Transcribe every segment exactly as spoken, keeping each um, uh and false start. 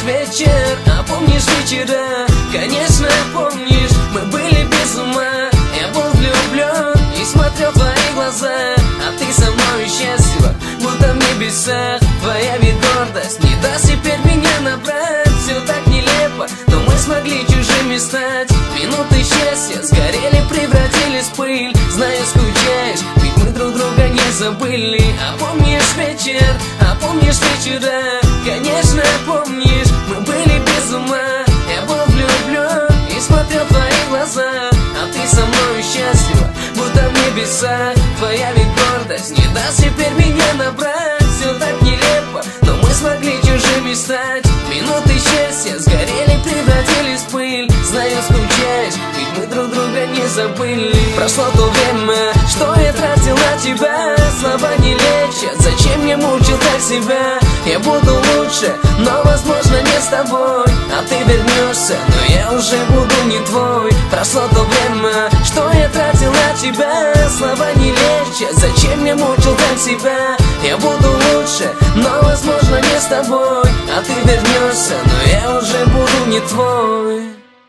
вечер, а помнишь вечера? Конечно, помнишь, мы были без ума. Я был влюблен и смотрел в твои глаза, а ты со мной счастлива, будто в небесах. Твоя ведь гордость не даст теперь меня набрать. Все так нелепо, но мы смогли чужими стать. Минуты счастья сгорели, превратились в пыль. Знаю, скучаешь, ведь мы друг друга не забыли. А помнишь вечер, а помнишь вечера? Конечно, помнишь, мы были без ума. Я был влюблен и смотрел в твои глаза, а ты со мной счастлива, будто в небесах. Твоя ведь гордость не даст теперь меня набрать. Все так нелепо, но мы смогли чужими стать. Минуты счастья сгорели, превратились в пыль. Знаю, скучаешь, ведь мы друг друга не забыли. Прошло то время, что я тратил на тебя. Слова не лечат, зачем мне мучил так себя? Я буду лучше, но возможно не с тобой. А ты вернешься, но я уже буду не твой. Прошло то время, что я тратил на тебя. Слова не лечат, зачем мне мучил так себя? Я буду лучше, но возможно не с тобой. А ты вернешься, но я уже буду не твой.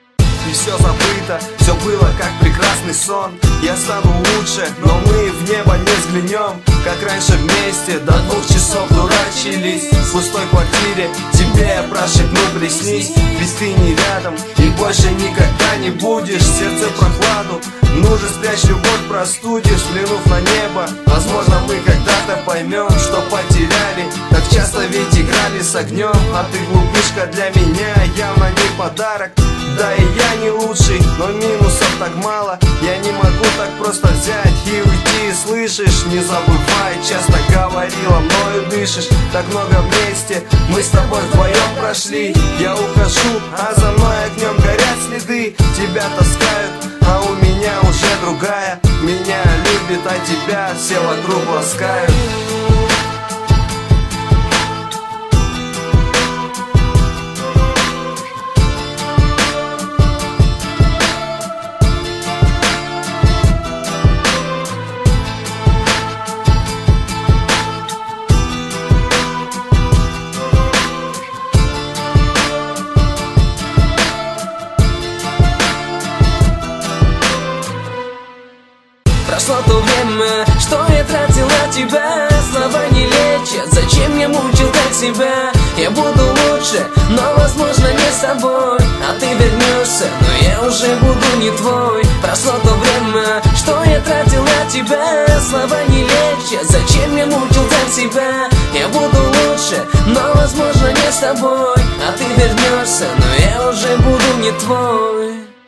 И все забыто, все было как прекрасный сон. Я стану лучше, но мы в небо не взглянем. Как раньше вместе до двух часов дурачились в пустой квартире. Тебе я прошепну, приснись, ведь ты не рядом и больше никогда не будешь. Сердце прохладу, ну же спрячь любовь, простудишь, взглянув на небо. Возможно мы когда-то поймем, что потеряли. Так часто ведь играли с огнем, а ты глупышка для меня явно не подарок. Да и я не лучший, но минусов так мало. Я не могу так просто взять и уйти, слышишь? Не забывай, часто говорила, мною дышишь. Так много вместе мы с тобой вдвоем прошли. Я ухожу, а за мной огнем горят следы. Тебя таскают, а у меня уже другая. Меня любит, а тебя все вокруг ласкают. Прошло то время, что я тратил на тебя. Слова не лечат, зачем мне мучил так себя? Я буду лучше, но возможно не с тобой. А ты вернешься, но я уже буду не твой. Прошло то время, что я тратил на тебя. Слова не лечат, зачем мне мучил так себя? Я буду лучше, но возможно не с тобой. А ты вернешься, но я уже буду не твой.